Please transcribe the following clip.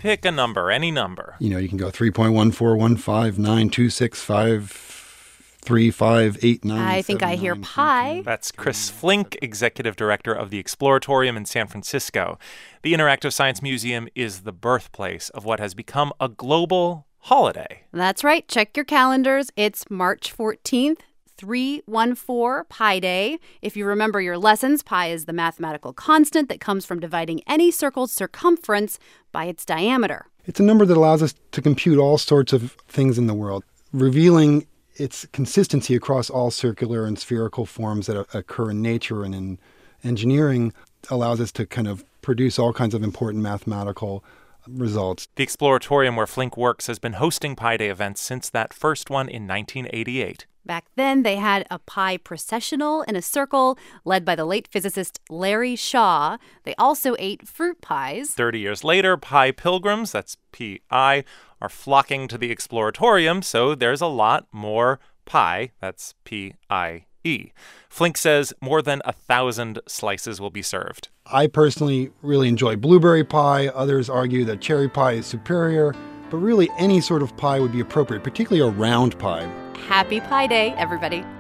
Pick a number, any number. You can go 3.141592653589. I think I hear pi. That's Chris Flink, executive director of the Exploratorium in San Francisco. The Interactive Science Museum is the birthplace of what has become a global holiday. That's right. Check your calendars. It's March 14th. 314 Pi Day. If you remember your lessons, pi is the mathematical constant that comes from dividing any circle's circumference by its diameter. It's a number that allows us to compute all sorts of things in the world, revealing its consistency across all circular and spherical forms that occur in nature and in engineering allows us to kind of produce all kinds of important mathematical results. The Exploratorium where Flink works has been hosting Pi Day events since that first one in 1988. Back then, they had a pi processional in a circle led by the late physicist Larry Shaw. They also ate fruit pies. 30 years later, pi pilgrims, that's P-I, are flocking to the Exploratorium, so there's a lot more pi, that's P-I-E. Flink says more than 1,000 slices will be served. I personally really enjoy blueberry pie. Others argue that cherry pie is superior. But really, any sort of pie would be appropriate, particularly a round pie. Happy Pi Day, everybody.